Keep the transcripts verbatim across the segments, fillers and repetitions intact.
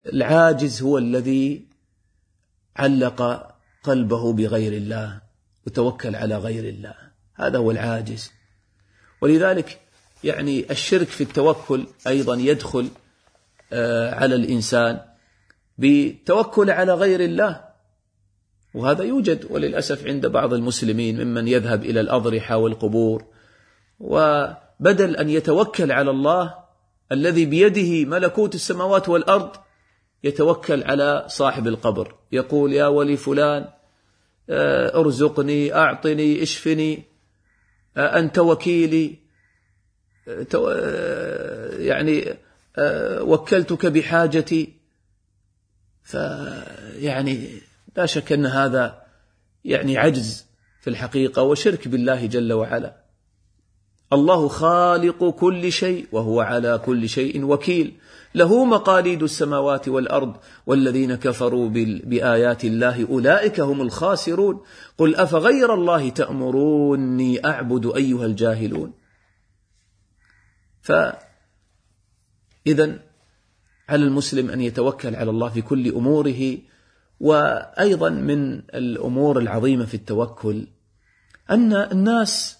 العاجز هو الذي علق قلبه بغير الله وتوكل على غير الله، هذا هو العاجز. ولذلك يعني الشرك في التوكل أيضا يدخل على الإنسان بالتوكل على غير الله، وهذا يوجد وللأسف عند بعض المسلمين ممن يذهب إلى الأضرحة والقبور، وبدل أن يتوكل على الله الذي بيده ملكوت السماوات والأرض يتوكل على صاحب القبر، يقول يا ولي فلان ارزقني، أعطني، اشفني، أنت وكيلي، يعني وكلتك بحاجتي. فيعني لا شك أن هذا يعني عجز في الحقيقة وشرك بالله جل وعلا. الله خالق كل شيء وهو على كل شيء وكيل، له مقاليد السماوات والأرض، والذين كفروا بآيات الله أولئك هم الخاسرون. قل أفغير الله تأمروني أعبد أيها الجاهلون. فإذن على المسلم أن يتوكل على الله في كل أموره. وأيضا من الأمور العظيمة في التوكل أن الناس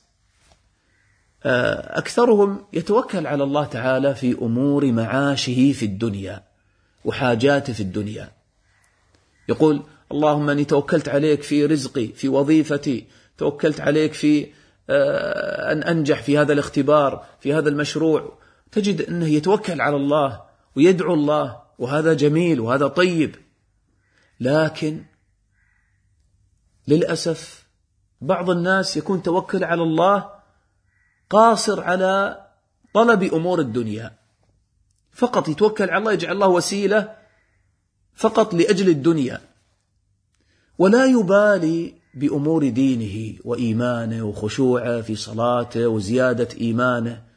أكثرهم يتوكل على الله تعالى في أمور معاشه في الدنيا وحاجاته في الدنيا، يقول اللهم أني توكلت عليك في رزقي، في وظيفتي، توكلت عليك في أن أنجح في هذا الاختبار، في هذا المشروع. تجد أنه يتوكل على الله ويدعو الله، وهذا جميل وهذا طيب. لكن للأسف بعض الناس يكون توكل على الله قاصر على طلب أمور الدنيا فقط، يتوكل على الله، يجعل الله وسيلة فقط لأجل الدنيا، ولا يبالي بأمور دينه وإيمانه وخشوعه في صلاته وزيادة إيمانه